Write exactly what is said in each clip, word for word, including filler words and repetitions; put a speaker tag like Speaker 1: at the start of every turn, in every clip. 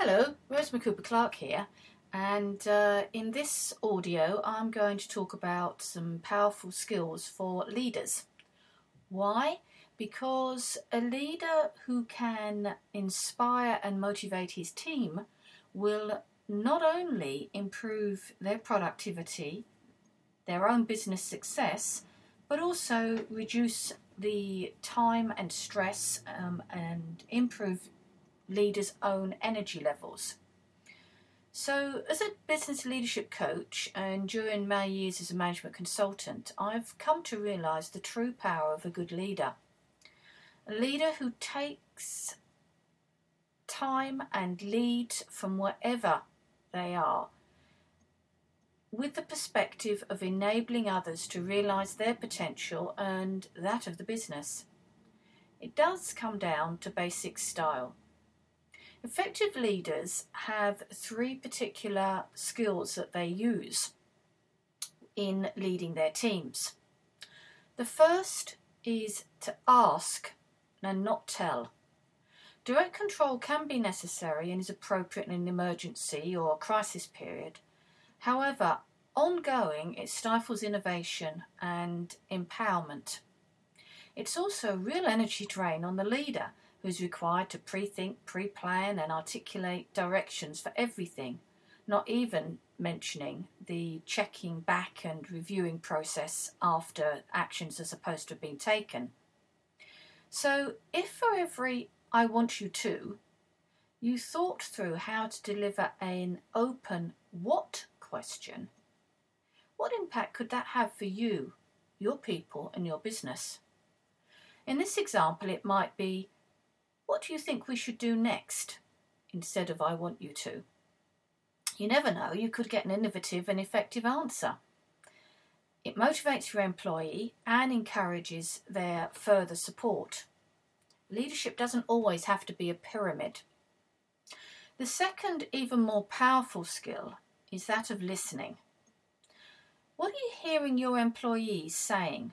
Speaker 1: Hello, Rosemary Cooper Clark here, and uh, in this audio I'm going to talk about some powerful skills for leaders. Why? Because a leader who can inspire and motivate his team will not only improve their productivity, their own business success, but also reduce the time and stress um, and improve leaders' own energy levels. So as a business leadership coach and during my years as a management consultant, I've come to realise the true power of a good leader. A leader who takes time and leads from wherever they are with the perspective of enabling others to realise their potential and that of the business. It does come down to basic style. Effective leaders have three particular skills that they use in leading their teams. The first is to ask and not tell. Direct control can be necessary and is appropriate in an emergency or crisis period. However, ongoing, it stifles innovation and empowerment. It's also a real energy drain on the leader, who's required to pre-think, pre-plan and articulate directions for everything, not even mentioning the checking back and reviewing process after actions are supposed to have been taken. So if for every "I want you to," you thought through how to deliver an open what question, what impact could that have for you, your people and your business? In this example, it might be, what do you think we should do next? Instead of "I want you to." You never know, you could get an innovative and effective answer. It motivates your employee and encourages their further support. Leadership doesn't always have to be a pyramid. The second, even more powerful skill is that of listening. What are you hearing your employees saying?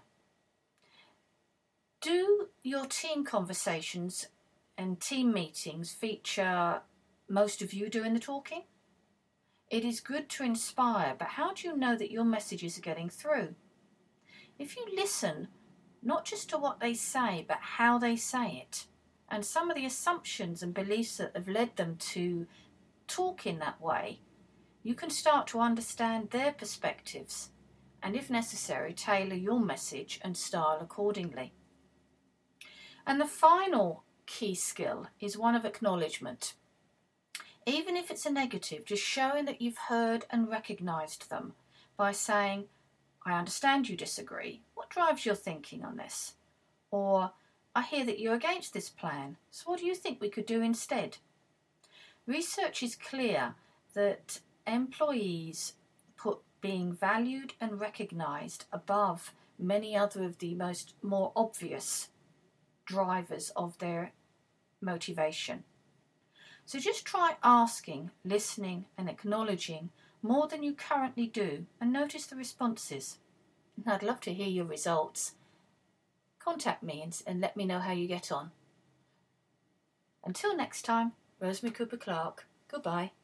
Speaker 1: Do your team conversations and team meetings feature most of you doing the talking? It is good to inspire, but how do you know that your messages are getting through? If you listen, not just to what they say, but how they say it, and some of the assumptions and beliefs that have led them to talk in that way, you can start to understand their perspectives and, if necessary, tailor your message and style accordingly. And the final key skill is one of acknowledgement. Even if it's a negative, just showing that you've heard and recognised them by saying, "I understand you disagree. What drives your thinking on this?" Or, "I hear that you're against this plan, so what do you think we could do instead?" Research is clear that employees put being valued and recognised above many other of the most more obvious drivers of their motivation. So just try asking, listening and acknowledging more than you currently do and notice the responses. And I'd love to hear your results. Contact me and, and let me know how you get on. Until next time, Rosemary Cooper Clark. Goodbye.